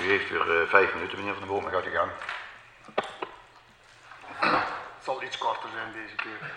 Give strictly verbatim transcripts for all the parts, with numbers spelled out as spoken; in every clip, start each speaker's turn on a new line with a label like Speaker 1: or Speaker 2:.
Speaker 1: U heeft weer uh, vijf minuten, meneer Van der Bomen, gaat u gaan.
Speaker 2: Het zal iets korter zijn deze keer.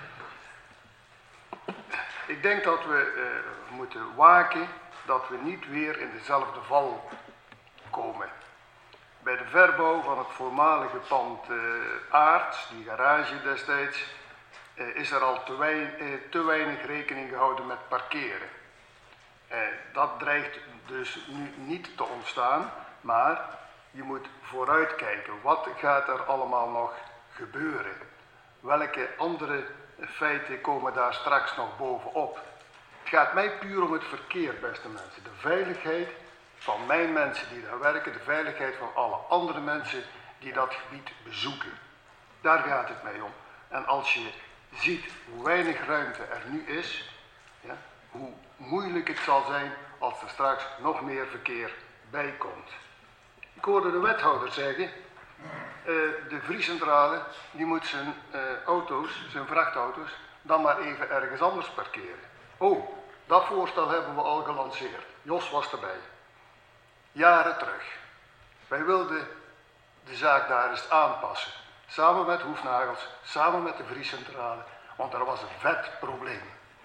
Speaker 2: Ik denk dat we uh, moeten waken dat we niet weer in dezelfde val komen. Bij de verbouw van het voormalige pand uh, Aarts, die garage destijds, uh, is er al te, wein, uh, te weinig rekening gehouden met parkeren. Uh, dat dreigt dus nu niet te ontstaan, maar je moet vooruitkijken. Wat gaat er allemaal nog gebeuren? Welke andere feiten komen daar straks nog bovenop? Het gaat mij puur om het verkeer, beste mensen. De veiligheid van mijn mensen die daar werken, de veiligheid van alle andere mensen die dat gebied bezoeken. Daar gaat het mij om. En als je ziet hoe weinig ruimte er nu is, ja, hoe moeilijk het zal zijn als er straks nog meer verkeer bij komt. Ik hoorde de wethouder zeggen, uh, de Vriecentrale die moet zijn uh, auto's, zijn vrachtauto's, dan maar even ergens anders parkeren. Oh, dat voorstel hebben we al gelanceerd. Jos was erbij. Jaren terug. Wij wilden de zaak daar eens aanpassen. Samen met Hoefnagels, samen met de Vriecentrale, want er was een vet probleem.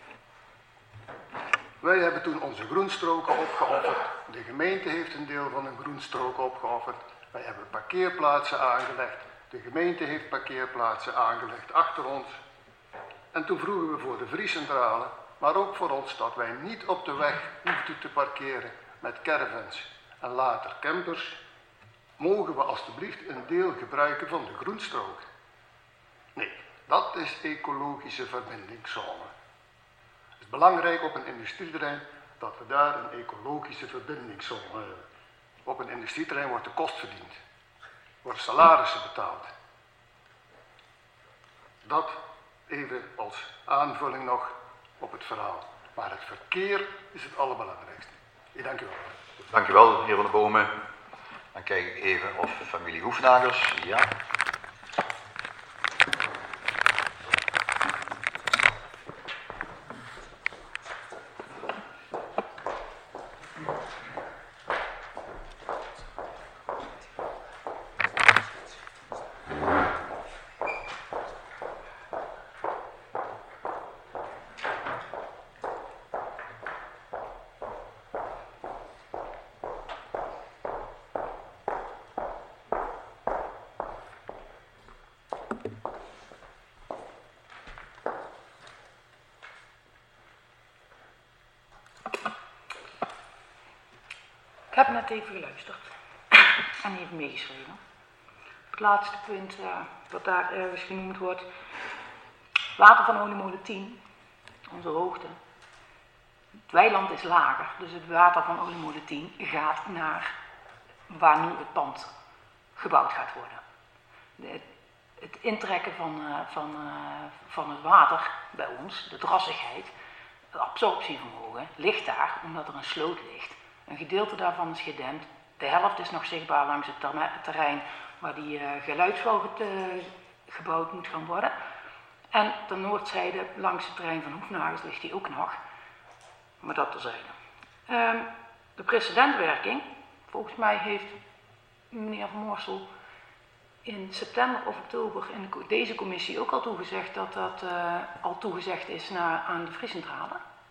Speaker 2: Wij hebben toen onze groenstroken opgeofferd. De gemeente heeft een deel van een groenstrook opgeofferd. Wij hebben parkeerplaatsen aangelegd. De gemeente heeft parkeerplaatsen aangelegd achter ons. En toen vroegen we voor de Vriecentrale, maar ook voor ons, dat wij niet op de weg hoefden te parkeren met caravans en later campers. Mogen we alstublieft een deel gebruiken van de groenstrook? Nee, dat is ecologische verbindingszone. Het is belangrijk op een industrieterrein dat we daar een ecologische verbindingszone hebben. Op een industrieterrein wordt de kost verdiend. Worden salarissen betaald. Dat even als aanvulling nog op het verhaal. Maar het verkeer is het allerbelangrijkste. Ik dank u wel.
Speaker 1: Dank u wel, meneer Van der Bomen. Dan kijk ik even of familie Hoefnagels, ja.
Speaker 3: Ik heb net even geluisterd en even meegeschreven. Het laatste punt uh, wat daar ergens genoemd wordt, water van Oliemolen tien, onze hoogte. Het weiland is lager, dus het water van Oliemolen tien gaat naar waar nu het pand gebouwd gaat worden. De, het intrekken van, uh, van, uh, van het water bij ons, de drassigheid, het absorptievermogen, ligt daar omdat er een sloot ligt. Een gedeelte daarvan is gedempt. De helft is nog zichtbaar langs het terrein waar die uh, geluidswal uh, gebouwd moet gaan worden. En ter noordzijde langs het terrein van Hoefnagels ligt die ook nog. Maar dat terzijde. Um, de precedentwerking. Volgens mij heeft meneer Van Moorsel in september of oktober in de, deze commissie ook al toegezegd dat dat uh, al toegezegd is naar, aan de Vriecentrale.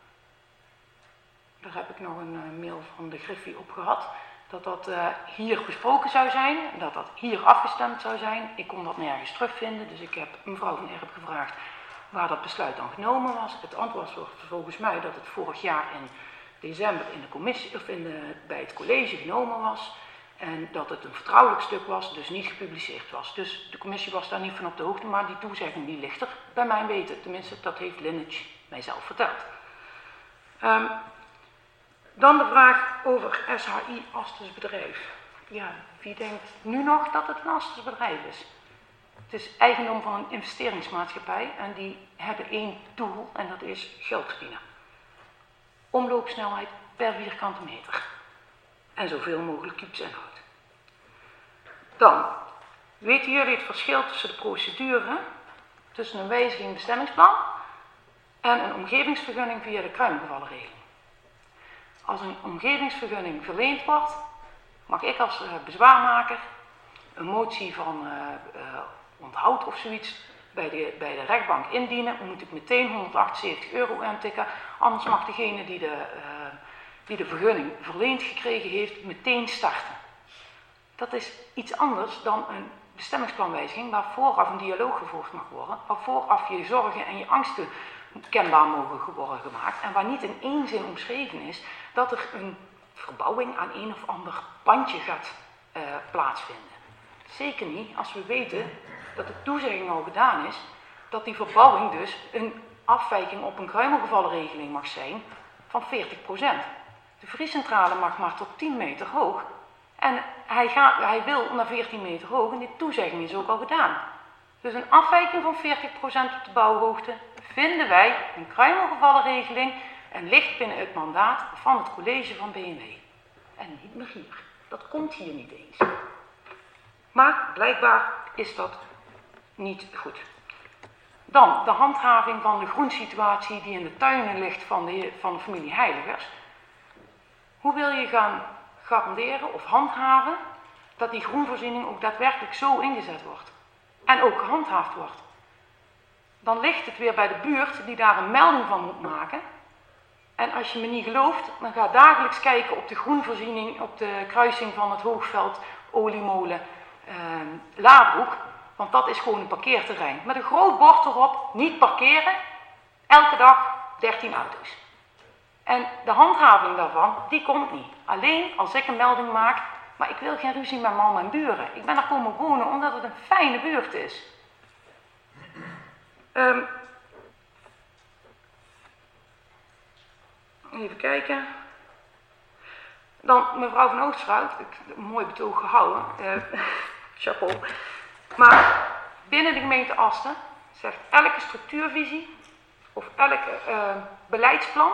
Speaker 3: Daar heb ik nog een uh, mail van de Griffie op gehad. Dat dat uh, hier besproken zou zijn. Dat dat hier afgestemd zou zijn. Ik kon dat nergens terugvinden. Dus ik heb mevrouw Van Erp gevraagd waar dat besluit dan genomen was. Het antwoord was volgens mij dat het vorig jaar in december in de commissie, of in de, bij het college genomen was. En dat het een vertrouwelijk stuk was, dus niet gepubliceerd was. Dus de commissie was daar niet van op de hoogte. Maar die toezegging die ligt er bij mijn weten. Tenminste, dat heeft Linnich mijzelf verteld. Um, Dan de vraag over S H I Asters bedrijf. Ja, wie denkt nu nog dat het een Asters bedrijf is? Het is eigendom van een investeringsmaatschappij en die hebben één doel en dat is geld verdienen. Omloopsnelheid per vierkante meter. En zoveel mogelijk kubusinhoud. Dan, weten jullie het verschil tussen de procedure, tussen een wijziging bestemmingsplan en een omgevingsvergunning via de kruimgevallenregeling? Als een omgevingsvergunning verleend wordt, mag ik als uh, bezwaarmaker een motie van uh, uh, onthoud of zoiets bij de, bij de rechtbank indienen. Dan moet ik meteen honderdachtenzeventig euro aantikken. Anders mag degene die de, uh, die de vergunning verleend gekregen heeft meteen starten. Dat is iets anders dan een bestemmingsplanwijziging waar vooraf een dialoog gevoerd mag worden. Waar vooraf je zorgen en je angsten kenbaar mogen worden gemaakt. En waar niet in één zin omschreven is dat er een verbouwing aan een of ander pandje gaat uh, plaatsvinden. Zeker niet als we weten dat de toezegging al gedaan is dat die verbouwing dus een afwijking op een kruimelgevallenregeling mag zijn van veertig procent. De vriescentrale mag maar tot tien meter hoog en hij, gaat, hij wil naar veertien meter hoog en die toezegging is ook al gedaan. Dus een afwijking van veertig procent op de bouwhoogte vinden wij een kruimelgevallenregeling en ligt binnen het mandaat van het college van B N W. En niet meer hier. Dat komt hier niet eens. Maar blijkbaar is dat niet goed. Dan de handhaving van de groensituatie die in de tuinen ligt van de, van de familie Heiligers. Hoe wil je gaan garanderen of handhaven dat die groenvoorziening ook daadwerkelijk zo ingezet wordt? En ook gehandhaafd wordt? Dan ligt het weer bij de buurt die daar een melding van moet maken. En als je me niet gelooft, dan ga dagelijks kijken op de groenvoorziening op de kruising van het Hoogveld, Oliemolen, eh, Laarbroek. Want dat is gewoon een parkeerterrein. Met een groot bord erop, niet parkeren, elke dag dertien auto's. En de handhaving daarvan, die komt niet. Alleen als ik een melding maak, maar ik wil geen ruzie met man en buren. Ik ben daar komen wonen omdat het een fijne buurt is. Um, even kijken. Dan mevrouw van Oosterhout, een mooi betoog gehouden. Uh, chapeau. Maar binnen de gemeente Asten zegt elke structuurvisie of elk uh, beleidsplan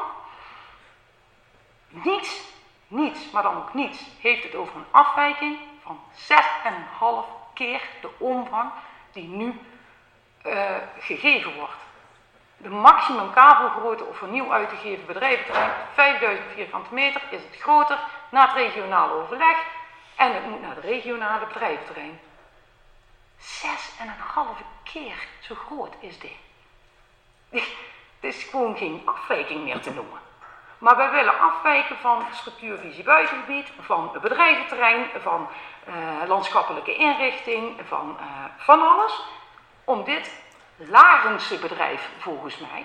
Speaker 3: niets, niets, maar dan ook niets, heeft het over een afwijking van zes en een half keer de omvang die nu uh, gegeven wordt. De maximum kavelgrootte of voor nieuw uit te geven bedrijventerrein, vijfduizend vierkante meter, is het groter na het regionale overleg en het moet naar het regionale bedrijventerrein. Zes en een halve keer zo groot is dit. Dit is gewoon geen afwijking meer te noemen. Maar wij willen afwijken van structuurvisie buitengebied, van het bedrijventerrein, van uh, landschappelijke inrichting, van, uh, van alles. Om dit Larense bedrijf, volgens mij,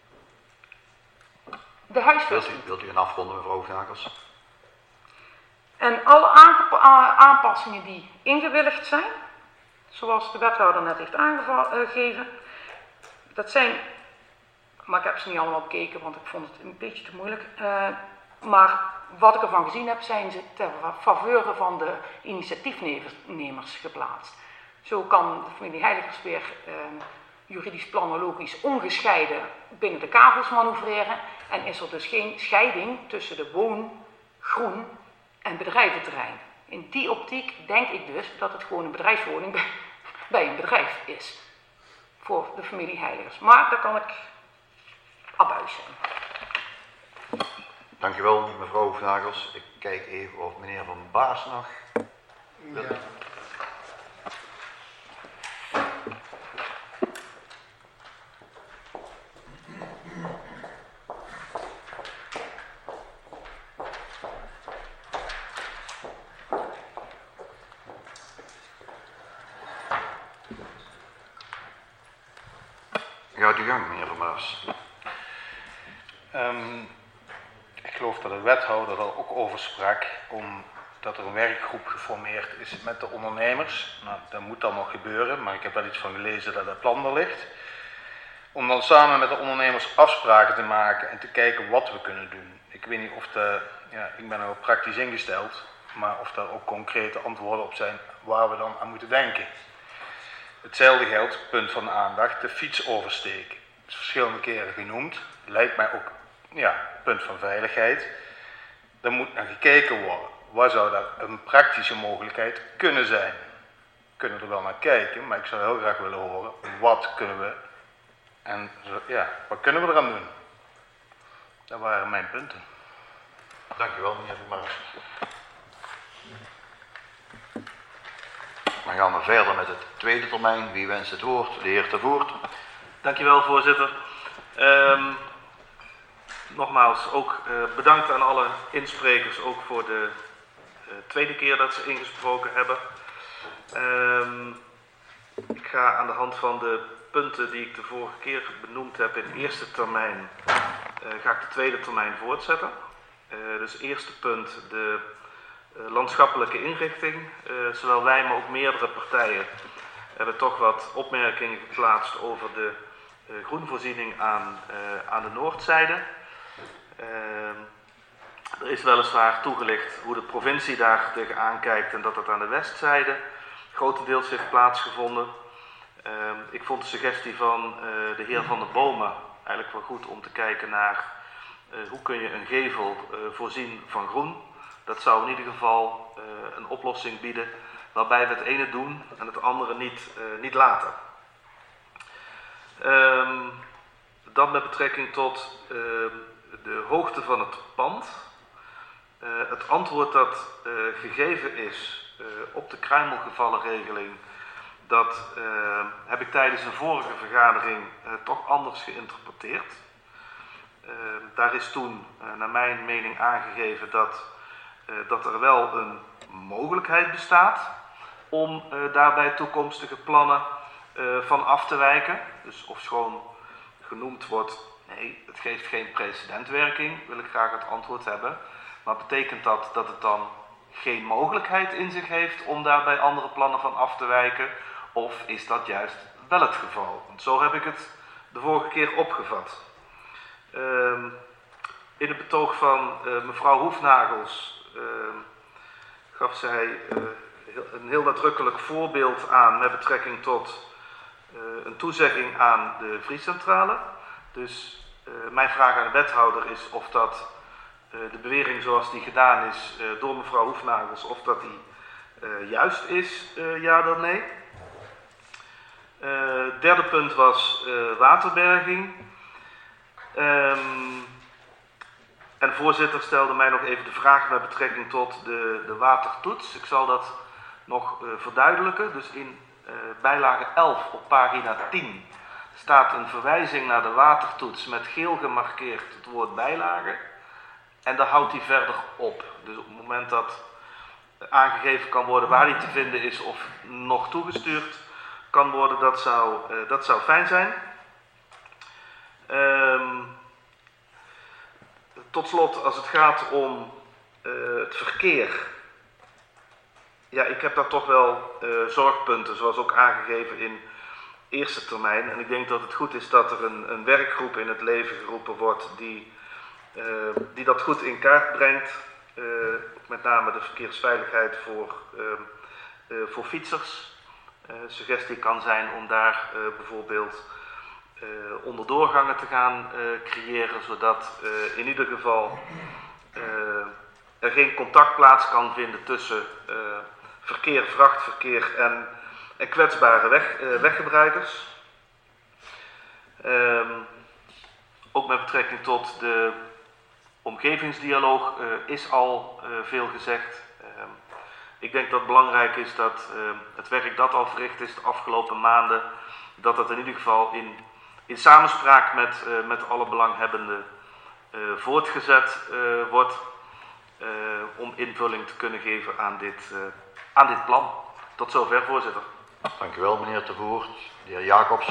Speaker 3: de huisvesting.
Speaker 1: Wilt u, wilt u een afronden, mevrouw Nagels?
Speaker 3: En alle aanpassingen die ingewilligd zijn, zoals de wethouder net heeft aangegeven, dat zijn, maar ik heb ze niet allemaal bekeken, want ik vond het een beetje te moeilijk. Uh, maar wat ik ervan gezien heb, zijn ze ter faveur van de initiatiefnemers geplaatst. Zo kan de familie Heiligers weer uh, juridisch planologisch ongescheiden binnen de kavels manoeuvreren. En is er dus geen scheiding tussen de woon, groen en bedrijventerrein. In die optiek denk ik dus dat het gewoon een bedrijfswoning bij, bij een bedrijf is. Voor de familie Heiligers. Maar daar kan ik abuis zijn.
Speaker 1: Dankjewel, mevrouw Nagels. Ik kijk even of meneer Van Baas nog wil.
Speaker 2: Ja.
Speaker 1: Gaat uw gang, meneer Van Baas.
Speaker 4: Um, ik geloof dat de wethouder er ook over sprak, omdat er een werkgroep geformeerd is met de ondernemers. Nou, dat moet dan nog gebeuren, maar ik heb wel iets van gelezen dat het plan er ligt. Om dan samen met de ondernemers afspraken te maken en te kijken wat we kunnen doen. Ik weet niet of de, ja, ik ben er wel praktisch ingesteld, maar of daar ook concrete antwoorden op zijn waar we dan aan moeten denken. Hetzelfde geldt, punt van de aandacht, de fiets oversteken. Dat is verschillende keren genoemd. Lijkt mij ook, ja, punt van veiligheid. Er moet naar gekeken worden. Waar zou dat een praktische mogelijkheid kunnen zijn? We kunnen er wel naar kijken, maar ik zou heel graag willen horen, wat kunnen we en ja, wat kunnen we eraan doen? Dat waren mijn punten.
Speaker 1: Dankjewel, meneer Van Baas. Dan gaan we verder met het tweede termijn. Wie wenst het woord? De heer Ter Voort.
Speaker 5: Dankjewel, voorzitter. Um, nogmaals, ook uh, bedankt aan alle insprekers, ook voor de uh, tweede keer dat ze ingesproken hebben. Um, ik ga aan de hand van de punten die ik de vorige keer benoemd heb in de eerste termijn, uh, ga ik de tweede termijn voortzetten. Uh, dus eerste punt, de uh, landschappelijke inrichting. Uh, zowel wij, maar ook meerdere partijen hebben toch wat opmerkingen geplaatst over de uh, groenvoorziening aan, uh, aan de noordzijde. Uh, er is weliswaar toegelicht hoe de provincie daar tegenaan kijkt en dat het aan de westzijde grotendeels heeft plaatsgevonden. Uh, ik vond de suggestie van uh, de heer Van der Bomen eigenlijk wel goed om te kijken naar uh, hoe kun je een gevel uh, voorzien van groen. Dat zou in ieder geval uh, een oplossing bieden waarbij we het ene doen en het andere niet, uh, niet laten. Um, dan met betrekking tot uh, de hoogte van het pand. Uh, het antwoord dat uh, gegeven is uh, op de kruimelgevallenregeling, dat uh, heb ik tijdens een vorige vergadering uh, toch anders geïnterpreteerd. Uh, daar is toen uh, naar mijn mening aangegeven dat, uh, dat er wel een mogelijkheid bestaat om uh, daarbij toekomstige plannen uh, van af te wijken. Dus ofschoon genoemd wordt, nee, het geeft geen precedentwerking, wil ik graag het antwoord hebben. Maar betekent dat dat het dan geen mogelijkheid in zich heeft om daarbij andere plannen van af te wijken? Of is dat juist wel het geval? Want zo heb ik het de vorige keer opgevat. Uh, in het betoog van uh, mevrouw Hoefnagels uh, gaf zij uh, heel, een heel nadrukkelijk voorbeeld aan met betrekking tot uh, een toezegging aan de vriescentrale. Dus uh, mijn vraag aan de wethouder is of dat uh, de bewering zoals die gedaan is uh, door mevrouw Hoefnagels, of dat die uh, juist is, uh, ja dan nee. Uh, derde punt was uh, waterberging. Um, en de voorzitter stelde mij nog even de vraag met betrekking tot de, de watertoets. Ik zal dat nog uh, verduidelijken. Dus in uh, bijlage elf op pagina tien staat een verwijzing naar de watertoets met geel gemarkeerd het woord bijlage. En daar houdt hij verder op. Dus op het moment dat aangegeven kan worden waar die te vinden is of nog toegestuurd kan worden, dat zou, uh, dat zou fijn zijn. Um, tot slot, als het gaat om uh, het verkeer. Ja, ik heb daar toch wel uh, zorgpunten, zoals ook aangegeven in eerste termijn. En ik denk dat het goed is dat er een, een werkgroep in het leven geroepen wordt die, uh, die dat goed in kaart brengt. Uh, met name de verkeersveiligheid voor, uh, uh, voor fietsers. Uh, suggestie kan zijn om daar uh, bijvoorbeeld uh, onderdoorgangen te gaan uh, creëren, zodat uh, in ieder geval uh, er geen contact plaats kan vinden tussen uh, verkeer, vrachtverkeer en, en kwetsbare weg, uh, weggebruikers. Um, ook met betrekking tot de omgevingsdialoog uh, is al uh, veel gezegd. Um, Ik denk dat het belangrijk is dat uh, het werk dat al verricht is de afgelopen maanden, dat dat in ieder geval in, in samenspraak met, uh, met alle belanghebbenden uh, voortgezet uh, wordt uh, om invulling te kunnen geven aan dit, uh, aan dit plan. Tot zover, voorzitter.
Speaker 1: Dank u wel, meneer Ter Voort. De heer Jacobs.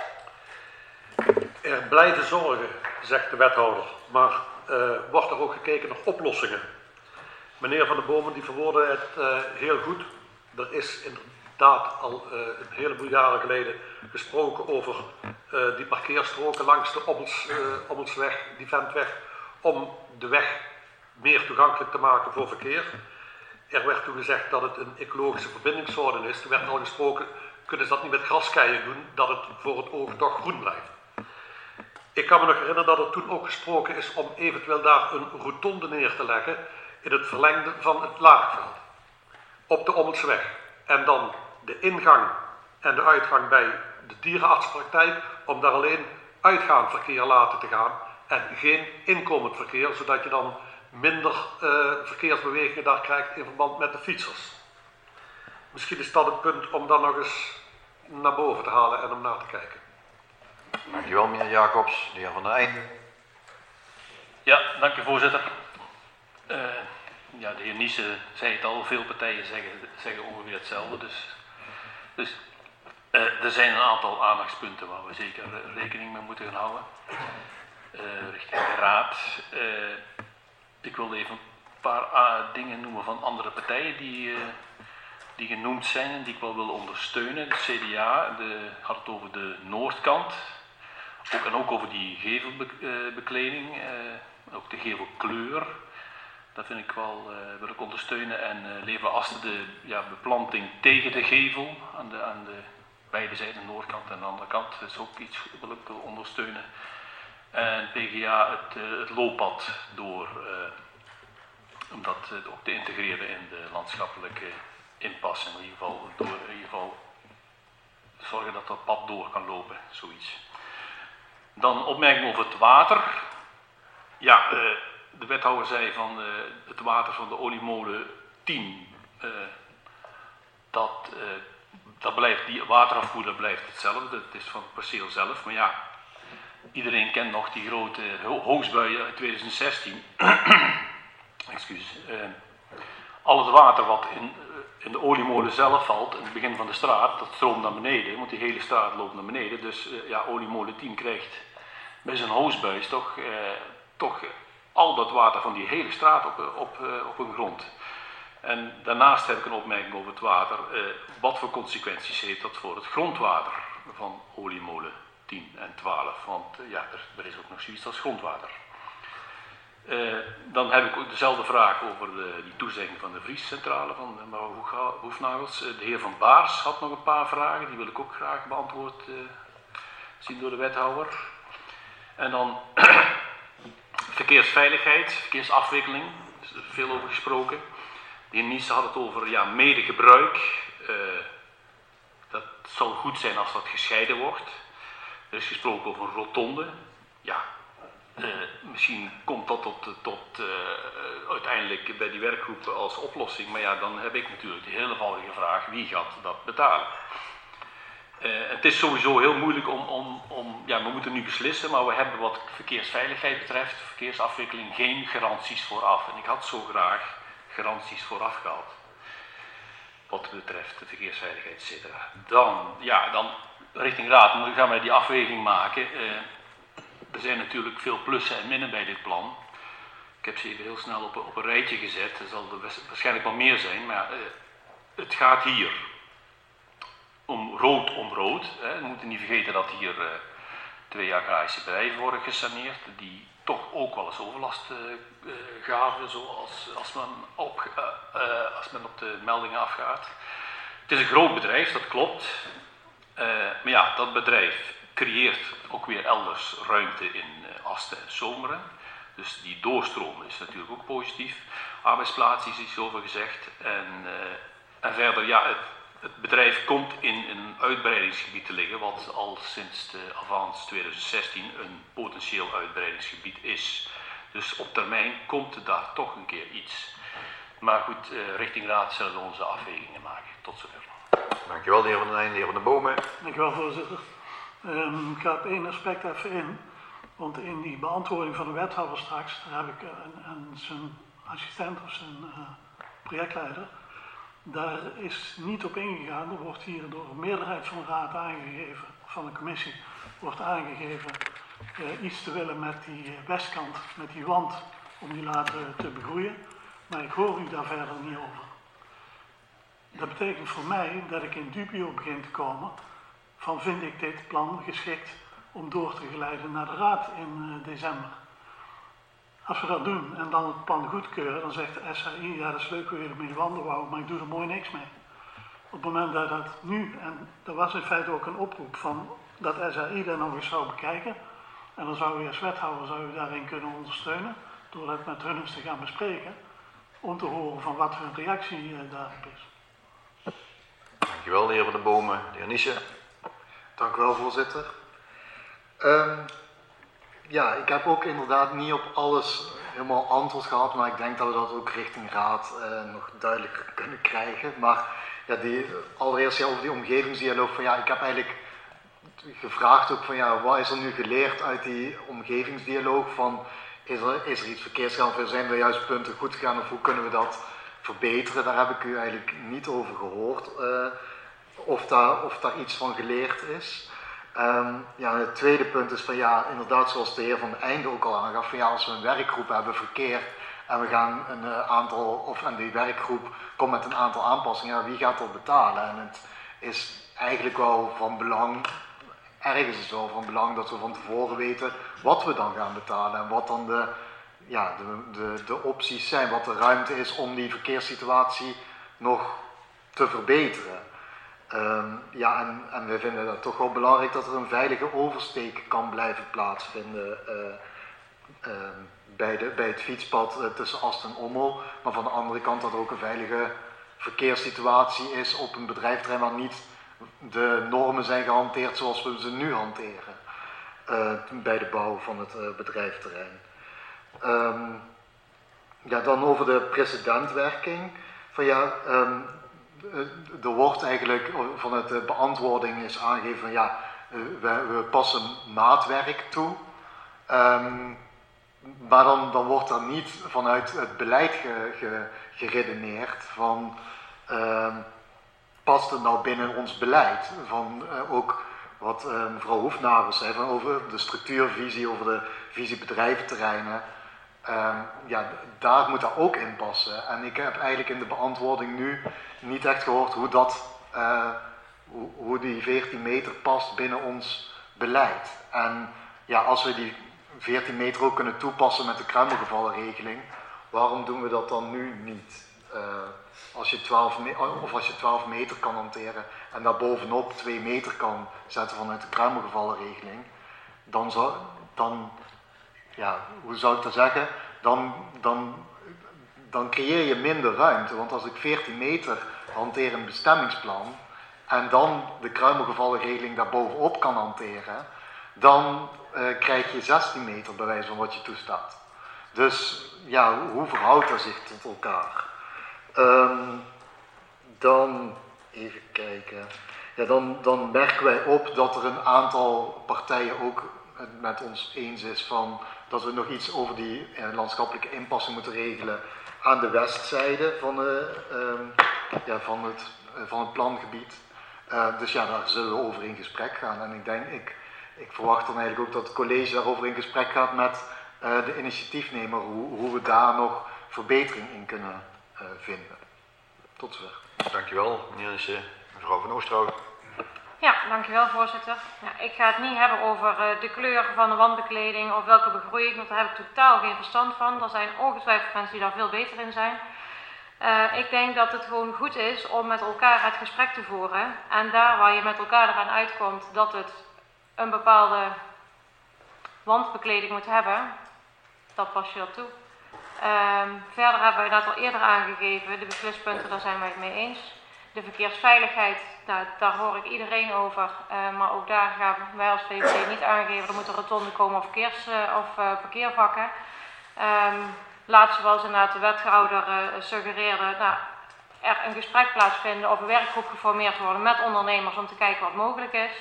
Speaker 6: Er blijven zorgen, zegt de wethouder, maar uh, wordt er ook gekeken naar oplossingen. Meneer Van der Bomen die verwoordde het uh, heel goed. Er is inderdaad al uh, een heleboel jaren geleden gesproken over uh, die parkeerstroken langs de Ommels, uh, Ommelsweg, die Ventweg, om de weg meer toegankelijk te maken voor verkeer. Er werd toen gezegd dat het een ecologische verbindingszone is. Toen werd al gesproken, kunnen ze dat niet met graskeien doen, dat het voor het oog toch groen blijft. Ik kan me nog herinneren dat er toen ook gesproken is om eventueel daar een rotonde neer te leggen in het verlengde van het Laagveld, op de Ommelsweg. En dan de ingang en de uitgang bij de dierenartspraktijk, om daar alleen uitgaand verkeer laten te gaan en geen inkomend verkeer, zodat je dan minder uh, verkeersbewegingen daar krijgt in verband met de fietsers. misschien is dat een punt om dan nog eens naar boven te halen en om naar te kijken.
Speaker 1: Dankjewel meneer Jacobs, de heer Van den Einde.
Speaker 7: Ja, dank u voorzitter. Uh, ja, de heer Niesen zei het al, veel partijen zeggen, zeggen ongeveer hetzelfde. Dus, dus uh, er zijn een aantal aandachtspunten waar we zeker uh, rekening mee moeten gaan houden. Uh, richting de raad. Uh, ik wilde even een paar uh, dingen noemen van andere partijen die, uh, die genoemd zijn en die ik wel wil ondersteunen. De C D A de, had het over de noordkant. Ook, en ook over die gevelbekleding, uh, ook de gevelkleur. Dat vind ik wel, uh, wil ik ondersteunen. En uh, Leven Asten de ja, beplanting tegen de gevel, aan de, aan de beide zijden, de noordkant en de andere kant. Dat is ook iets wil ik wil ondersteunen. En P G A het, uh, het looppad door, uh, om dat uh, ook te integreren in de landschappelijke inpas. In ieder geval, door, in ieder geval zorgen dat dat pad door kan lopen, zoiets. Dan opmerking over het water. Ja, uh, de wethouder zei van uh, het water van de oliemolen tien, uh, dat, uh, dat blijft, die waterafvoer blijft hetzelfde, het is van het perceel zelf. Maar ja, iedereen kent nog die grote ho hoosbuien uit twintig zestien. Excuus. Uh, al het water wat in, in de oliemolen zelf valt, in het begin van de straat, dat stroomt naar beneden, want die hele straat loopt naar beneden. Dus uh, ja, oliemolen tien krijgt bij zijn hoosbuis toch, uh, toch al dat water van die hele straat op, op, uh, op hun grond. En daarnaast heb ik een opmerking over het water. Uh, wat voor consequenties heeft dat voor het grondwater van oliemolen tien en twaalf? Want uh, ja, er, er is ook nog zoiets als grondwater. Uh, dan heb ik ook dezelfde vraag over de, die toezegging van de vriescentrale van mevrouw Hoefnagels. Uh, de heer Van Baars had nog een paar vragen, die wil ik ook graag beantwoord uh, zien door de wethouder. En dan verkeersveiligheid, verkeersafwikkeling, er is er veel over gesproken. De heer Niesen had het over ja, medegebruik. Uh, dat zal goed zijn als dat gescheiden wordt. Er is gesproken over een rotonde. Ja, uh, misschien komt dat tot, tot uh, uiteindelijk bij die werkgroep als oplossing. Maar ja, dan heb ik natuurlijk de hele eenvoudige vraag, wie gaat dat betalen? Uh, het is sowieso heel moeilijk om, om, om, ja, we moeten nu beslissen, maar we hebben wat verkeersveiligheid betreft, verkeersafwikkeling, geen garanties vooraf. En ik had zo graag garanties vooraf gehad, wat betreft de verkeersveiligheid, et cetera. Dan, ja, dan richting raad gaan wij die afweging maken. Uh, er zijn natuurlijk veel plussen en minnen bij dit plan. Ik heb ze even heel snel op, op een rijtje gezet, er zal er waarschijnlijk wel meer zijn, maar uh, het gaat hier om rood om rood. Hè. We moeten niet vergeten dat hier uh, twee agrarische bedrijven worden gesaneerd, die toch ook wel eens overlast uh, uh, gaven, zoals als men, op, uh, uh, als men op de meldingen afgaat. Het is een groot bedrijf, dat klopt. Uh, maar ja, dat bedrijf creëert ook weer elders ruimte in uh, Asten en Zomeren. Dus die doorstroom is natuurlijk ook positief. Arbeidsplaats is iets over gezegd. En, uh, en verder, ja, het, het bedrijf komt in een uitbreidingsgebied te liggen, wat al sinds de avans twintig zestien een potentieel uitbreidingsgebied is. Dus op termijn komt er daar toch een keer iets. Maar goed, uh, richting raad zullen we onze afwegingen maken. Tot zover.
Speaker 1: Dankjewel, de heer Van den Einde, de heer Van den Bomen.
Speaker 8: Dankjewel, voorzitter. Um, ik ga op één aspect even in. Want in die beantwoording van de wethouder straks, daar heb ik en, en zijn assistent of zijn uh, projectleider, daar is niet op ingegaan. Er wordt hier door een meerderheid van de raad aangegeven, van de commissie, wordt aangegeven uh, iets te willen met die westkant, met die wand, om die later te begroeien. Maar ik hoor u daar verder niet over. Dat betekent voor mij dat ik in dubio begin te komen van vind ik dit plan geschikt om door te geleiden naar de raad in uh, december. Als we dat doen en dan het plan goedkeuren, dan zegt de S H I, ja dat is leuk, we willen met die wanden bouwen, maar ik doe er mooi niks mee. Op het moment dat dat nu, en er was in feite ook een oproep van dat S H I dat nog eens zou bekijken, en dan zou u als wethouder zou u daarin kunnen ondersteunen, door dat met hun eens te gaan bespreken, om te horen van wat hun reactie uh, daarop is.
Speaker 1: Dankjewel, de heer Van den Bomen. De heer Niesen.
Speaker 9: Dank u wel, voorzitter. Um, ja, ik heb ook inderdaad niet op alles helemaal antwoord gehad, maar ik denk dat we dat ook richting raad uh, nog duidelijk kunnen krijgen. Maar ja, die, allereerst ja, over die omgevingsdialoog, van ja, ik heb eigenlijk gevraagd ook van ja, wat is er nu geleerd uit die omgevingsdialoog, van is er, is er iets verkeerd gegaan, of zijn er juist punten goed gegaan, of hoe kunnen we dat verbeteren? Daar heb ik u eigenlijk niet over gehoord, uh, of, daar, of daar iets van geleerd is. Um, ja, het tweede punt is van ja, inderdaad zoals de heer Van den Einde ook al aangaf, van ja, als we een werkgroep hebben verkeer en we gaan een uh, aantal, of en die werkgroep komt met een aantal aanpassingen, ja, wie gaat dat betalen? En het is eigenlijk wel van belang, ergens is het wel van belang dat we van tevoren weten wat we dan gaan betalen en wat dan de, ja, de, de, de opties zijn, wat de ruimte is om die verkeerssituatie nog te verbeteren. Um, ja, en, en we vinden het toch wel belangrijk dat er een veilige oversteek kan blijven plaatsvinden uh, uh, bij, de, bij het fietspad uh, tussen Ast en Ommel. Maar van de andere kant dat er ook een veilige verkeerssituatie is op een bedrijfterrein waar niet de normen zijn gehanteerd zoals we ze nu hanteren uh, bij de bouw van het uh, bedrijfterrein. Um, ja, dan over de precedentwerking. Van ja, um, er wordt eigenlijk vanuit de beantwoording is aangegeven van ja, we, we passen maatwerk toe. Um, maar dan, dan wordt er niet vanuit het beleid ge, ge, geredeneerd van um, past het nou binnen ons beleid? Van uh, ook wat uh, mevrouw Hoefnagel zei van over de structuurvisie, over de visie bedrijventerreinen. Um, ja, daar moet dat ook in passen. En ik heb eigenlijk in de beantwoording nu niet echt gehoord hoe, dat, uh, hoe, hoe die veertien meter past binnen ons beleid. En ja, als we die veertien meter ook kunnen toepassen met de kruimelgevallenregeling, waarom doen we dat dan nu niet? Uh, als je twaalf me- of als je twaalf meter kan hanteren en daarbovenop twee meter kan zetten vanuit de kruimelgevallenregeling, dan zou, dan, ja, hoe zou ik dat zeggen? Dan, dan, dan creëer je minder ruimte. Want als ik veertien meter hanteer een bestemmingsplan en dan de kruimelgevallenregeling daarbovenop kan hanteren, dan uh, krijg je zestien meter bij wijze van wat je toestaat. Dus ja, hoe, hoe verhoudt dat zich tot elkaar? Um, dan, even kijken. Ja, dan, dan merken wij op dat er een aantal partijen ook het met ons eens is van dat we nog iets over die eh, landschappelijke inpassing moeten regelen aan de westzijde van, uh, um, ja, van, het, uh, van het plangebied. Uh, dus ja, daar zullen we over in gesprek gaan. En ik denk, ik, ik verwacht dan eigenlijk ook dat het college daarover in gesprek gaat met uh, de initiatiefnemer, hoe, hoe we daar nog verbetering in kunnen uh, vinden. Tot zover.
Speaker 1: Dankjewel, meneer Nissen. Mevrouw van Oosterhout.
Speaker 10: Ja, dankjewel voorzitter. Ja, ik ga het niet hebben over uh, de kleur van de wandbekleding of welke begroeiing, want daar heb ik totaal geen verstand van. Er zijn ongetwijfeld mensen die daar veel beter in zijn. Uh, ik denk dat het gewoon goed is om met elkaar het gesprek te voeren. En daar waar je met elkaar eraan uitkomt dat het een bepaalde wandbekleding moet hebben, dat pas je dat toe. Uh, verder hebben wij dat al eerder aangegeven, de beslispunten, daar zijn wij het mee eens. De verkeersveiligheid, nou, daar hoor ik iedereen over, uh, maar ook daar gaan wij als V V D niet aangeven, er moeten rotonde komen of, verkeers, uh, of uh, parkeervakken. Um, laat zoals inderdaad de wethouder uh, suggereerde, nou, er een gesprek plaatsvinden of een werkgroep geformeerd worden met ondernemers om te kijken wat mogelijk is.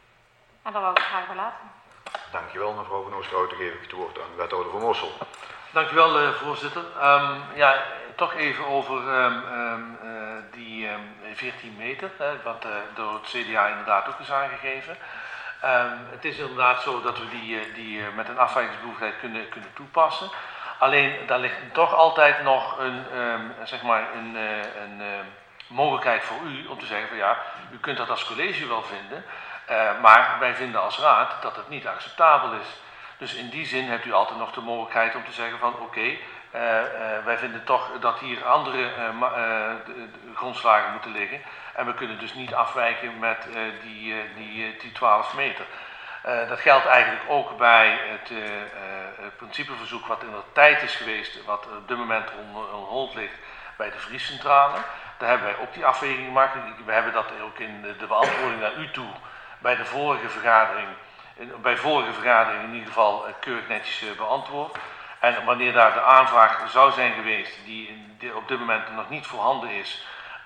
Speaker 10: En daar wou ik het graag bij laten.
Speaker 1: Dankjewel mevrouw van Oosterhout, dan geef ik het woord aan de wethouder van Mossel.
Speaker 7: Dankjewel uh, voorzitter. Um, ja, toch even over um, um, uh, die um, veertien meter, hè, wat uh, door het C D A inderdaad ook is aangegeven. Um, het is inderdaad zo dat we die, uh, die uh, met een afwijkingsbehoeftigheid kunnen, kunnen toepassen. Alleen daar ligt toch altijd nog een, um, zeg maar een, uh, een uh, mogelijkheid voor u om te zeggen van ja, u kunt dat als college wel vinden, uh, maar wij vinden als raad dat het niet acceptabel is. Dus in die zin hebt u altijd nog de mogelijkheid om te zeggen van oké, okay, uh, uh, wij vinden toch dat hier andere uh, ma- uh, de, de grondslagen moeten liggen. En we kunnen dus niet afwijken met uh, die, uh, die, uh, die twaalf meter. Uh, dat geldt eigenlijk ook bij het, uh, uh, het principeverzoek wat in de tijd is geweest, wat op dit moment on, on hold ligt bij de vriescentrale. Daar hebben wij ook die afweging gemaakt. We hebben dat ook in de, de beantwoording naar u toe bij de vorige vergadering. Bij vorige vergadering in ieder geval keurig netjes beantwoord. En wanneer daar de aanvraag zou zijn geweest die op dit moment nog niet voorhanden is,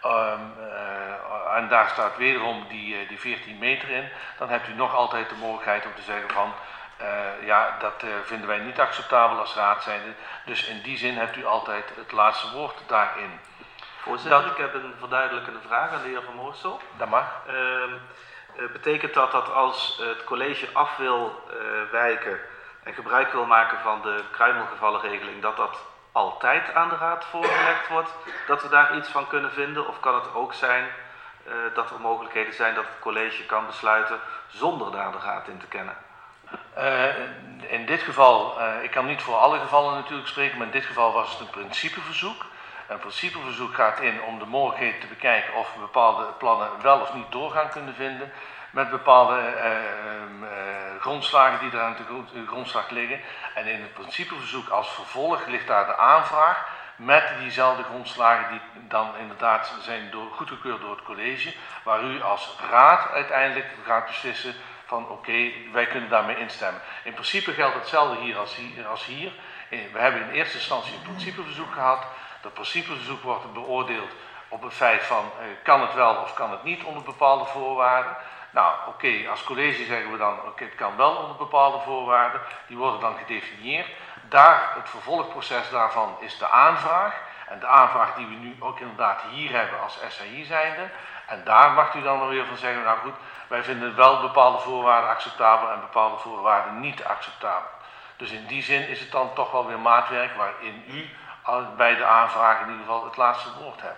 Speaker 7: Um, uh, en daar staat wederom die, uh, die veertien meter in, dan hebt u nog altijd de mogelijkheid om te zeggen van, uh, ja, dat uh, vinden wij niet acceptabel als raad zijnde. Dus in die zin hebt u altijd het laatste woord daarin.
Speaker 5: Voorzitter,
Speaker 7: Dat,
Speaker 5: ik heb een verduidelijkende vraag aan de heer Van Moorsel.
Speaker 7: Dat mag.
Speaker 5: Uh, uh, betekent dat dat als het college af wil uh, wijken en gebruik wil maken van de kruimelgevallenregeling, dat dat altijd aan de raad voorgelegd wordt, dat we daar iets van kunnen vinden? Of kan het ook zijn uh, dat er mogelijkheden zijn dat het college kan besluiten zonder daar de raad in te kennen?
Speaker 7: Uh, in dit geval, uh, ik kan niet voor alle gevallen natuurlijk spreken, maar in dit geval was het een principeverzoek. Een principeverzoek gaat in om de mogelijkheden te bekijken of we bepaalde plannen wel of niet doorgaan kunnen vinden met bepaalde uh, uh, grondslagen die daar aan de grondslag liggen. En in het principeverzoek als vervolg ligt daar de aanvraag met diezelfde grondslagen die dan inderdaad zijn door, goedgekeurd door het college, waar u als raad uiteindelijk gaat beslissen van oké, okay, wij kunnen daarmee instemmen. In principe geldt hetzelfde hier als hier. Als hier. We hebben in eerste instantie een principeverzoek gehad. Dat principeverzoek wordt beoordeeld op het feit van uh, kan het wel of kan het niet onder bepaalde voorwaarden. Nou oké, okay, als college zeggen we dan oké, okay, het kan wel onder bepaalde voorwaarden. Die worden dan gedefinieerd. Daar, het vervolgproces daarvan is de aanvraag. En de aanvraag die we nu ook inderdaad hier hebben als S A I zijnde. En daar mag u dan nog weer van zeggen, nou goed, wij vinden wel bepaalde voorwaarden acceptabel en bepaalde voorwaarden niet acceptabel. Dus in die zin is het dan toch wel weer maatwerk waarin u bij de aanvraag in ieder geval het laatste woord hebt.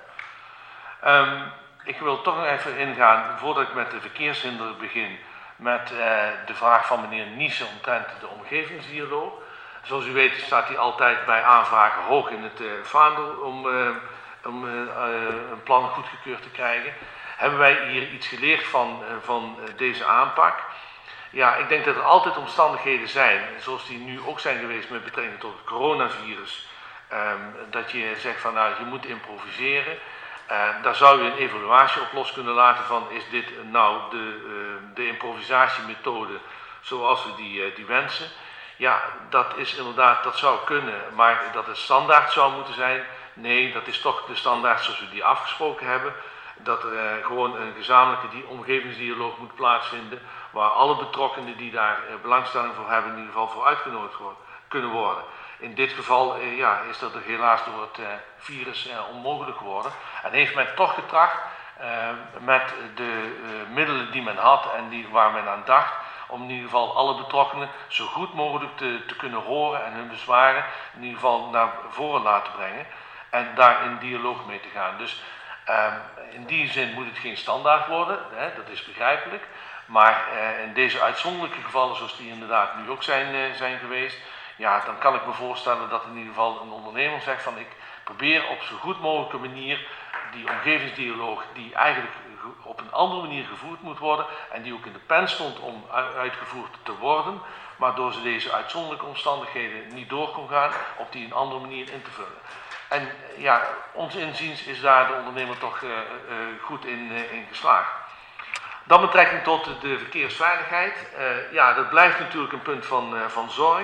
Speaker 7: Um, ik wil toch nog even ingaan, voordat ik met de verkeershinder begin, met uh, de vraag van meneer Niesen omtrent de omgevingsdialoog. Zoals u weet staat hij altijd bij aanvragen hoog in het uh, vaandel om, uh, om uh, uh, een plan goedgekeurd te krijgen. Hebben wij hier iets geleerd van, uh, van uh, deze aanpak? Ja, ik denk dat er altijd omstandigheden zijn, zoals die nu ook zijn geweest met betrekking tot het coronavirus. Um, dat je zegt van nou, je moet improviseren. Uh, daar zou je een evaluatie op los kunnen laten van is dit nou de, uh, de improvisatiemethode zoals we die, uh, die wensen. Ja, dat is inderdaad, dat zou kunnen, maar dat het standaard zou moeten zijn. Nee, dat is toch de standaard zoals we die afgesproken hebben. Dat er uh, gewoon een gezamenlijke die omgevingsdialoog moet plaatsvinden, waar alle betrokkenen die daar uh, belangstelling voor hebben in ieder geval voor uitgenodigd worden, kunnen worden. In dit geval uh, ja, is dat er helaas door het uh, virus uh, onmogelijk geworden. En heeft men toch getracht uh, met de uh, middelen die men had en die, waar men aan dacht, om in ieder geval alle betrokkenen zo goed mogelijk te, te kunnen horen en hun bezwaren in ieder geval naar voren laten brengen. En daar in dialoog mee te gaan. Dus uh, in die zin moet het geen standaard worden, hè, dat is begrijpelijk. Maar uh, in deze uitzonderlijke gevallen zoals die inderdaad nu ook zijn, uh, zijn geweest, ja, dan kan ik me voorstellen dat in ieder geval een ondernemer zegt van ik probeer op zo goed mogelijke manier die omgevingsdialoog die eigenlijk op een andere manier gevoerd moet worden en die ook in de pen stond om uitgevoerd te worden, maar door ze deze uitzonderlijke omstandigheden niet door kon gaan, op die een andere manier in te vullen. En ja, ons inziens is daar de ondernemer toch uh, uh, goed in, uh, in geslaagd. Dan betrekking tot de verkeersveiligheid. Uh, ja, dat blijft natuurlijk een punt van, uh, van zorg.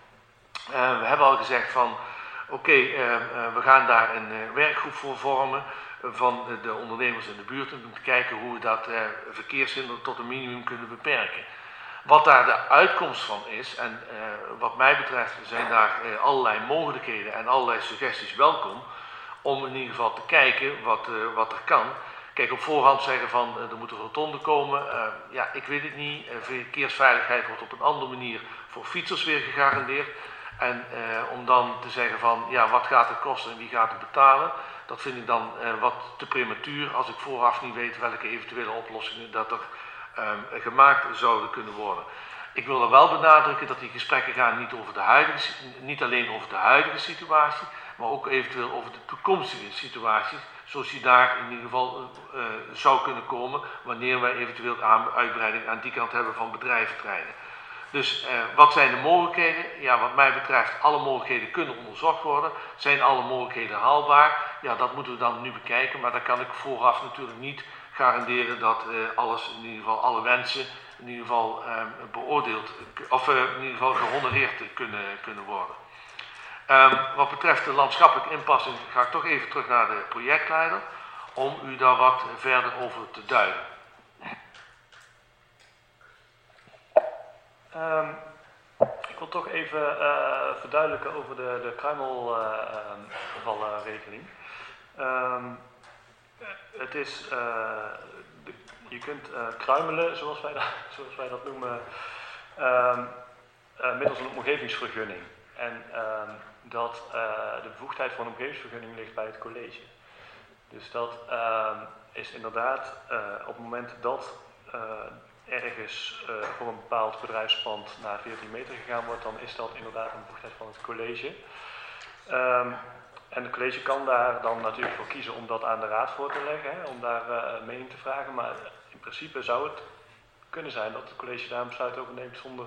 Speaker 7: Uh, we hebben al gezegd van oké, okay, uh, uh, we gaan daar een uh, werkgroep voor vormen uh, van uh, de ondernemers in de buurt om te kijken hoe we dat uh, verkeershinder tot een minimum kunnen beperken. Wat daar de uitkomst van is, en uh, wat mij betreft zijn daar uh, allerlei mogelijkheden en allerlei suggesties welkom, om in ieder geval te kijken wat, uh, wat er kan. Kijk, op voorhand zeggen van uh, er moet een rotonde komen, uh, ja, ik weet het niet. Uh, verkeersveiligheid wordt op een andere manier voor fietsers weer gegarandeerd. En uh, om dan te zeggen van, ja, wat gaat het kosten en wie gaat het betalen, dat vind ik dan uh, wat te prematuur als ik vooraf niet weet welke eventuele oplossingen dat er um, gemaakt zouden kunnen worden. Ik wil er wel benadrukken dat die gesprekken gaan niet, over de huidige, niet alleen over de huidige situatie, maar ook eventueel over de toekomstige situaties, zoals die daar in ieder geval uh, zou kunnen komen wanneer wij eventueel aan, uitbreiding aan die kant hebben van bedrijventreinen. Dus uh, wat zijn de mogelijkheden? Ja, wat mij betreft, alle mogelijkheden kunnen onderzocht worden. Zijn alle mogelijkheden haalbaar? Ja, dat moeten we dan nu bekijken, maar dan kan ik vooraf natuurlijk niet garanderen dat uh, alles, in ieder geval alle wensen, in ieder geval uh, beoordeeld, of uh, in ieder geval gehonoreerd kunnen, kunnen worden. Um, wat betreft de landschappelijke inpassing ga ik toch even terug naar de projectleider.
Speaker 6: om u daar wat verder over te duiden. Um, ik wil toch even uh, verduidelijken over de, de kruimelgevallenregeling. Uh, um, het is, uh, de, je kunt uh, kruimelen, zoals wij dat, zoals wij dat noemen, um, uh, middels een omgevingsvergunning. En um, dat uh, de bevoegdheid voor een omgevingsvergunning ligt bij het college. Dus dat um, is inderdaad uh, op het moment dat uh, ergens uh, voor een bepaald bedrijfspand naar veertien meter gegaan wordt, dan is dat inderdaad een bevoegdheid van het college. Um, en het college kan daar dan natuurlijk voor kiezen om dat aan de raad voor te leggen, hè, om daar uh, mening te vragen. Maar in principe zou het kunnen zijn dat het college daar een besluit over neemt zonder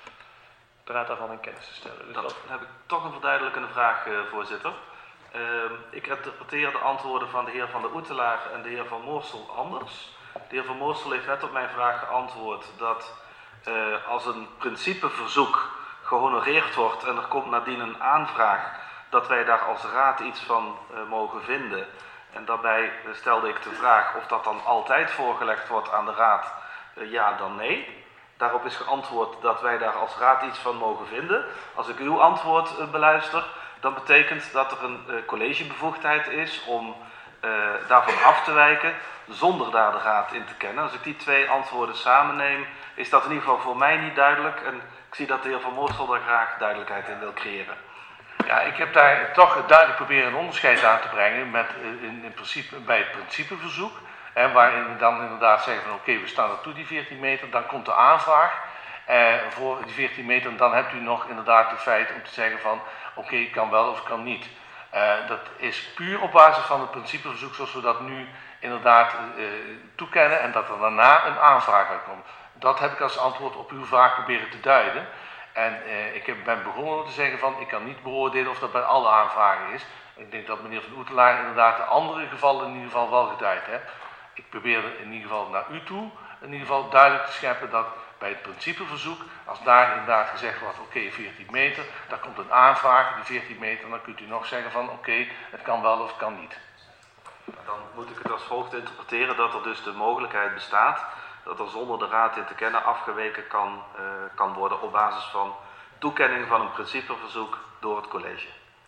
Speaker 6: de raad daarvan in kennis te stellen. Dus
Speaker 5: Dan
Speaker 6: dat...
Speaker 5: heb ik toch een verduidelijkende vraag, uh, voorzitter. Uh, ik interpreteer de antwoorden van de heer Van der Oetelaar en de heer Van Moorsel anders. De heer Van Moorsel heeft net op mijn vraag geantwoord dat uh, als een principeverzoek gehonoreerd wordt en er komt nadien een aanvraag, dat wij daar als raad iets van uh, mogen vinden. En daarbij uh, stelde ik de vraag of dat dan altijd voorgelegd wordt aan de raad, uh, ja dan nee. Daarop is geantwoord dat wij daar als raad iets van mogen vinden. Als ik uw antwoord uh, beluister, dan betekent dat er een uh, collegebevoegdheid is om uh, daarvan af te wijken, zonder daar de raad in te kennen. Als ik die twee antwoorden samenneem, is dat in ieder geval voor mij niet duidelijk. En ik zie dat de heer Van Moorsel daar graag duidelijkheid in wil creëren.
Speaker 6: Ja, ik heb daar toch duidelijk proberen een onderscheid aan te brengen met, in, in principe, bij het principeverzoek. En waarin we dan inderdaad zeggen van oké, okay, we staan er toe die veertien meter, dan komt de aanvraag eh, voor die veertien meter. En dan hebt u nog inderdaad het feit om te zeggen van oké, okay, kan wel of kan niet. Uh, dat is puur op basis van het principeverzoek zoals we dat nu inderdaad uh, toekennen en dat er daarna een aanvraag uitkomt. Dat heb ik als antwoord op uw vraag proberen te duiden. En uh, ik heb, ben begonnen om te zeggen van ik kan niet beoordelen of dat bij alle aanvragen is. Ik denk dat meneer Van Oetelaar inderdaad de andere gevallen in ieder geval wel geduid heeft. Ik probeer in ieder geval naar u toe in ieder geval duidelijk te scheppen dat bij het principeverzoek, als daar inderdaad gezegd wordt oké, okay, veertien meter, dan komt een aanvraag, die veertien meter, dan kunt u nog zeggen van oké, okay, het kan wel of het kan niet.
Speaker 5: Dan moet ik het als volgt interpreteren dat er dus de mogelijkheid bestaat dat er zonder de raad in te kennen afgeweken kan, uh, kan worden op basis van toekenning van een principeverzoek door het college.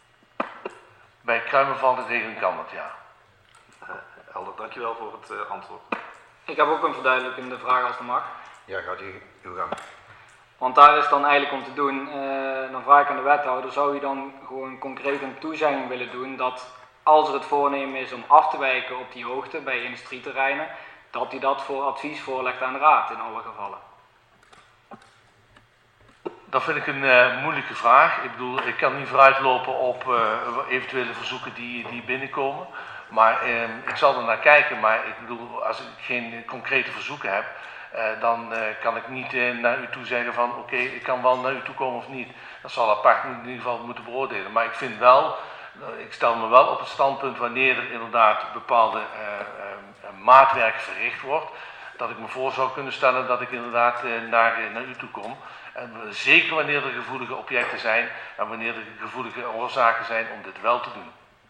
Speaker 6: Bij kruimelgevallenregeling kan dat, ja.
Speaker 5: Uh, helder, dankjewel voor het uh, antwoord.
Speaker 11: Ik heb ook een verduidelijkende vraag als dat mag.
Speaker 1: Ja, gaat u uw gang.
Speaker 11: Want daar is dan eigenlijk om te doen, uh, dan vraag ik aan de wethouder, zou u dan gewoon concreet een toezegging willen doen dat als er het voornemen is om af te wijken op die hoogte bij industrieterreinen, dat u dat voor advies voorlegt aan de raad in alle gevallen?
Speaker 6: Dat vind ik een uh, moeilijke vraag. Ik bedoel, ik kan niet vooruitlopen op uh, eventuele verzoeken die, die binnenkomen. Maar uh, ik zal er naar kijken, maar ik bedoel, als ik geen concrete verzoeken heb, uh, dan uh, kan ik niet uh, naar u toe zeggen van oké, okay, ik kan wel naar u toe komen of niet. Dat zal apart in ieder geval moeten beoordelen. Maar ik vind wel, uh, ik stel me wel op het standpunt wanneer er inderdaad bepaalde uh, uh, maatwerk verricht wordt, dat ik me voor zou kunnen stellen dat ik inderdaad uh, naar, uh, naar u toe kom. En zeker wanneer er gevoelige objecten zijn en wanneer er gevoelige oorzaken zijn om dit wel te doen.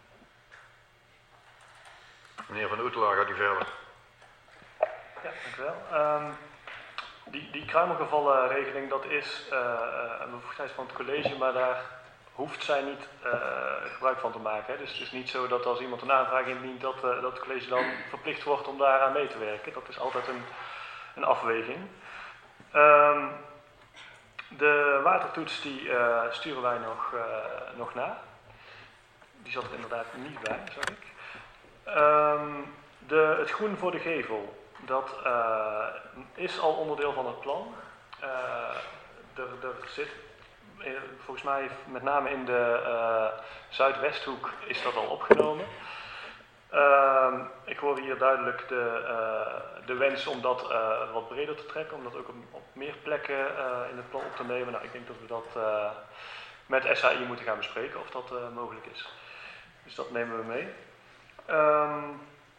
Speaker 1: Meneer Van Oetelaar, gaat u verder.
Speaker 12: Ja, dank u wel. Um, die, die kruimelgevallenregeling, dat is uh, een bevoegdheid van het college, maar daar hoeft zij niet uh, gebruik van te maken. Hè. Dus het is niet zo dat als iemand een aanvraag indient, dat, uh, dat het college dan verplicht wordt om daaraan mee te werken. Dat is altijd een, een afweging. Um, de watertoets die uh, sturen wij nog, uh, nog na. Die zat er inderdaad niet bij, zag ik. Um, de, het groen voor de gevel, dat uh, is al onderdeel van het plan. Uh, er, er zit, volgens mij met name in de uh, zuidwesthoek is dat al opgenomen. Uh, ik hoor hier duidelijk de, uh, de wens om dat uh, wat breder te trekken, om dat ook op, op meer plekken uh, in het plan op te nemen. Nou, ik denk dat we dat uh, met S H I moeten gaan bespreken of dat uh, mogelijk is. Dus dat nemen we mee. Um,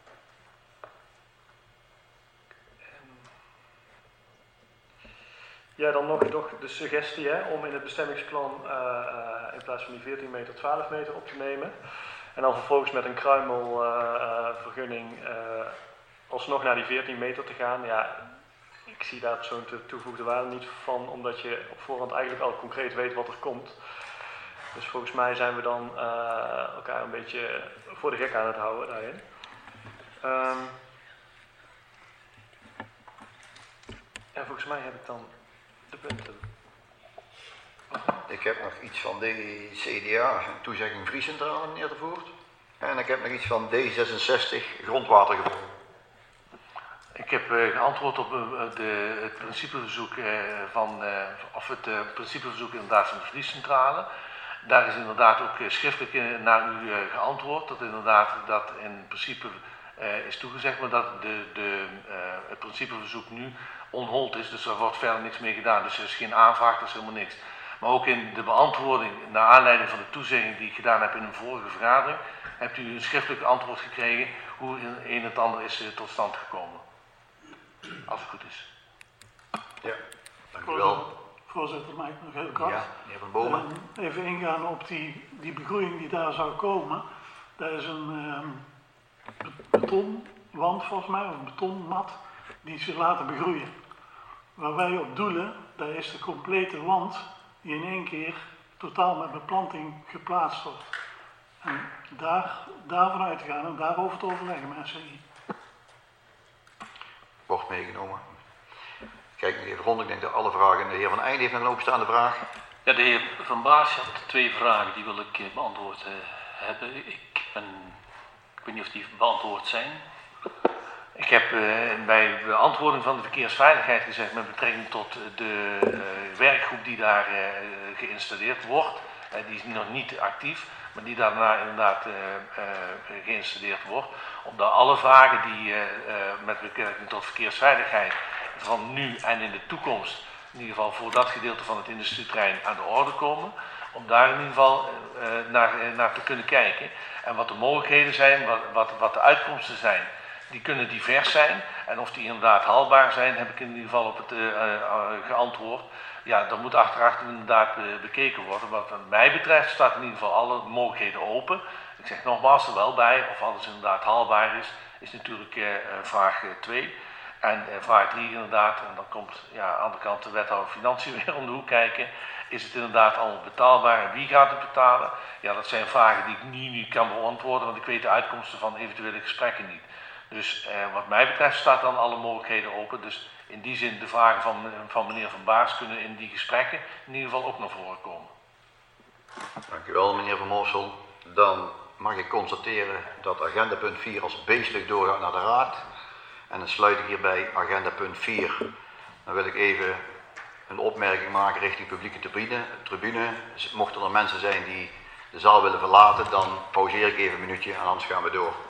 Speaker 12: ja, dan nog, nog de suggestie hè, om in het bestemmingsplan uh, uh, in plaats van die veertien meter twaalf meter op te nemen. En dan vervolgens met een kruimelvergunning uh, uh, alsnog naar die veertien meter te gaan. Ja, ik zie daar zo'n toegevoegde waarde niet van, omdat je op voorhand eigenlijk al concreet weet wat er komt. Dus volgens mij zijn we dan uh, elkaar een beetje voor de gek aan het houden daarin. Um, en volgens mij heb ik dan de punten.
Speaker 1: Ik heb nog iets van de C D A, toezegging Vriescentrale, meneer De Voort. En ik heb nog iets van D zesenzestig, grondwatergevoel.
Speaker 13: Ik heb uh, geantwoord op uh, de, het principeverzoek uh, van, uh, of het uh, principeverzoek inderdaad van de Vriescentrale. Daar is inderdaad ook uh, schriftelijk uh, naar u uh, geantwoord, dat inderdaad dat in principe uh, is toegezegd, maar dat de, de, uh, het principeverzoek nu onhold is, dus er wordt verder niks mee gedaan. Dus er is geen aanvraag, er is helemaal niks. Maar ook in de beantwoording, naar aanleiding van de toezegging die ik gedaan heb in een vorige vergadering, hebt u een schriftelijk antwoord gekregen hoe een en het ander is uh, tot stand gekomen. Als het goed is.
Speaker 1: Ja, dank u wel.
Speaker 8: Voorzitter, mag ik nog heel kort?
Speaker 1: Ja, meneer Van Bomen.
Speaker 8: Uh, even ingaan op die, die begroeiing die daar zou komen. Daar is een um, betonwand volgens mij, of een betonmat, die ze laten begroeien. Waar wij op doelen, daar is de complete wand die in één keer totaal met beplanting geplaatst wordt. En daar, daarvan uit te gaan en daarover te overleggen met S C I.
Speaker 1: Wordt meegenomen. Kijk nog even rond, ik denk dat alle vragen. De heer Van Eijden heeft nog een openstaande vraag.
Speaker 7: Ja, de heer Van Baas had twee vragen, die wil ik beantwoord uh, hebben. Ik, ben, ik weet niet of die beantwoord zijn.
Speaker 13: Ik heb uh, bij de beantwoording van de verkeersveiligheid gezegd met betrekking tot de uh, werkgroep die daar uh, geïnstalleerd wordt. Uh, die is nog niet actief, maar die daarna inderdaad uh, uh, geïnstalleerd wordt. Omdat alle vragen die uh, uh, met betrekking tot verkeersveiligheid van nu en in de toekomst, in ieder geval voor dat gedeelte van het industrieterrein, aan de orde komen. Om daar in ieder geval uh, naar, uh, naar te kunnen kijken. En wat de mogelijkheden zijn, wat, wat, wat de uitkomsten zijn. Die kunnen divers zijn en of die inderdaad haalbaar zijn, heb ik in ieder geval op het uh, uh, geantwoord. Ja, dat moet achteraf inderdaad uh, bekeken worden. Wat mij betreft staat in ieder geval alle mogelijkheden open. Ik zeg nogmaals er wel bij, of alles inderdaad haalbaar is, is natuurlijk uh, vraag twee. En uh, vraag drie inderdaad, en dan komt ja, aan de andere kant de wethouder Financiën weer om de hoek kijken. Is het inderdaad allemaal betaalbaar en wie gaat het betalen? Ja, dat zijn vragen die ik nu niet kan beantwoorden, want ik weet de uitkomsten van eventuele gesprekken niet. Dus eh, wat mij betreft staat dan alle mogelijkheden open. Dus in die zin de vragen van, van meneer Van Baars kunnen in die gesprekken in ieder geval ook naar voren komen.
Speaker 1: Dank u wel, meneer Van Moorsel. Dan mag ik constateren dat agenda punt vier als beestelijk doorgaat naar de raad. En dan sluit ik hierbij agenda punt vier. Dan wil ik even een opmerking maken richting publieke tribune. tribune. Mochten er mensen zijn die de zaal willen verlaten, dan pauzeer ik even een minuutje en anders gaan we door.